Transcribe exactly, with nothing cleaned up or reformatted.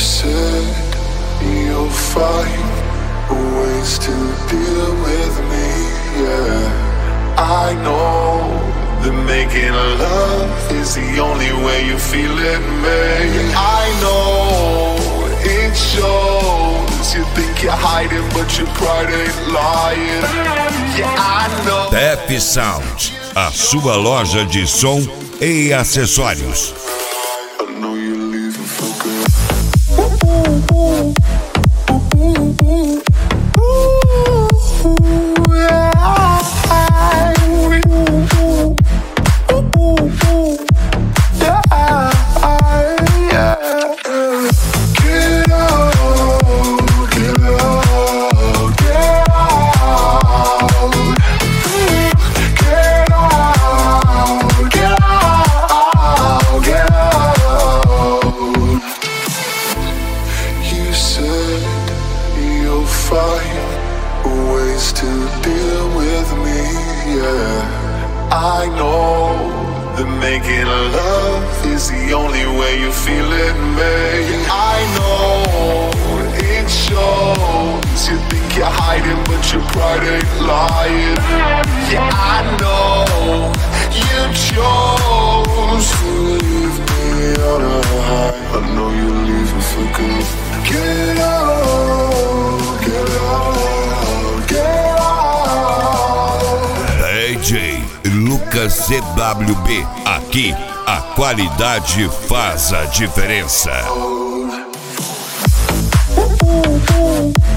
said you'll find ways to deal with me, yeah. I know that making love is the only way you feel it, me. I know it shows. You think you're hiding, but your pride ain't lying. Yeah, I know. Def Sound, a sua loja de som e acessórios. I know you're leaving for good. I know that making love is the only way you feel it, me. I know it shows. You think you're hiding, but your pride ain't lying. Yeah, I know you chose to leave me on a high. I know you're leaving for good. Get out, get out, get out. D J Lucas C W B, aqui a qualidade faz a diferença. Oh, oh, oh.